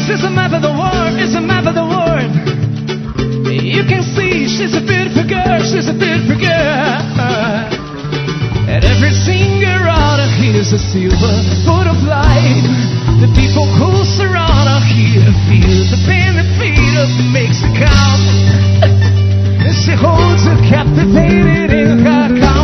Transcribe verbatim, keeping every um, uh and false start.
She's a map of the world, it's a map of the world. You can see she's a beautiful girl, she's a beautiful girl. And every singer out of here is a silver foot of light. The people who surround her here feel the benefit of makes it count. And she holds her captivated in her count.